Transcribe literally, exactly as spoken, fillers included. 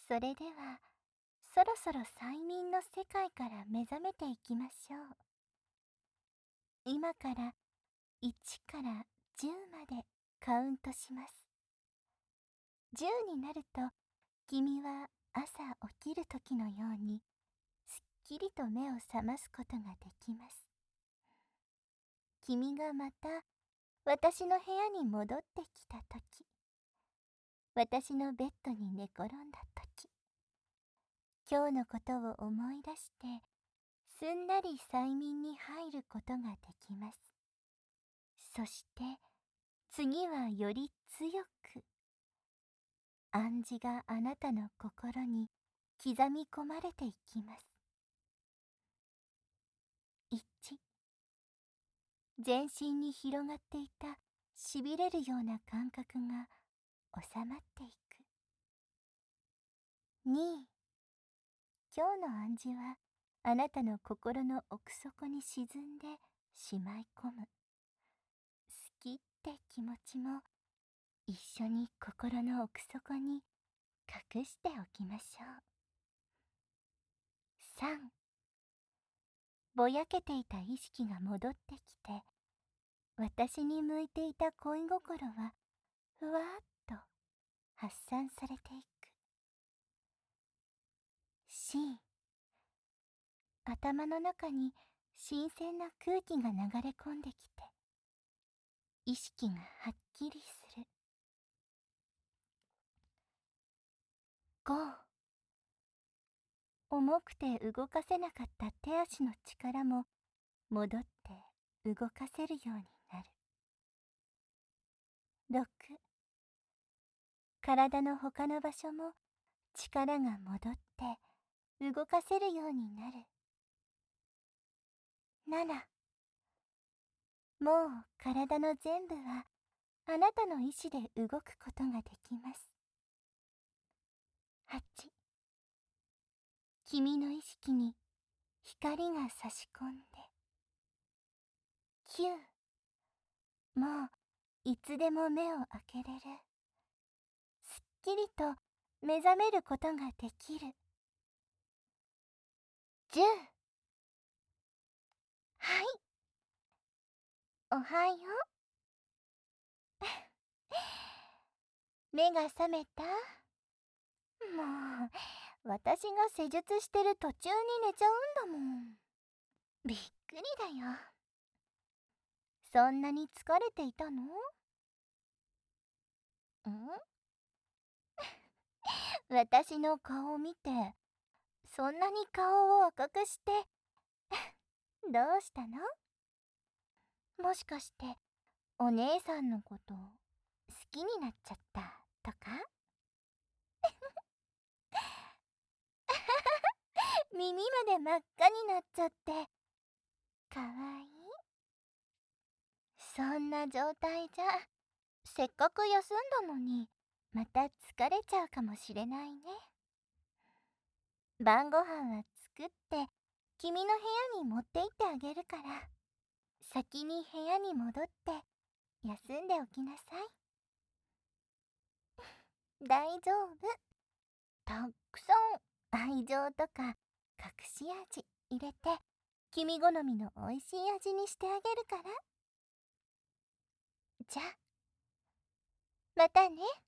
それでは、そろそろ催眠の世界から目覚めていきましょう。今からいちからじゅうまでカウントします。じゅうになると、君は朝起きる時のように、すっきりと目を覚ますことができます。君がまた私の部屋に戻ってきた時、私のベッドに寝転んだ時、今日のことを思い出して、すんなり催眠に入ることができます。そして、次はより強く、暗示があなたの心に刻み込まれていきます。いち、全身に広がっていたしびれるような感覚が収まっていく。に、今日の暗示はあなたの心の奥底に沈んでしまい込む。好きって気持ちも一緒に心の奥底に隠しておきましょう。さん、ぼやけていた意識が戻ってきて、私に向いていた恋心はふわっと発散されていく。し、頭の中に新鮮な空気が流れ込んできて、意識がはっきりする。ご、重くて動かせなかった手足の力も戻って動かせるようになる。ろく、体の他の場所も力が戻って動かせるようになる。なな、もう体の全部はあなたの意志で動くことができます。はち、君の意識に光が差し込んで。きゅう、もういつでも目を開けれる。すっきりと目覚めることができる。じゅう、はい、おはよう。目が覚めた？もう、私が施術してる途中に寝ちゃうんだもん。びっくりだよ。そんなに疲れていたの？ん？私の顔を見て、そんなに顔を赤くして、どうしたの？もしかして、お姉さんのこと好きになっちゃったとか？耳まで真っ赤になっちゃって、かわいい。そんな状態じゃ、せっかく休んだのに、また疲れちゃうかもしれないね。晩ご飯は作って、君の部屋に持って行ってあげるから、先に部屋に戻って休んでおきなさい。大丈夫。たくさん愛情とか隠し味入れて、君好みのおいしい味にしてあげるから。じゃあ、またね。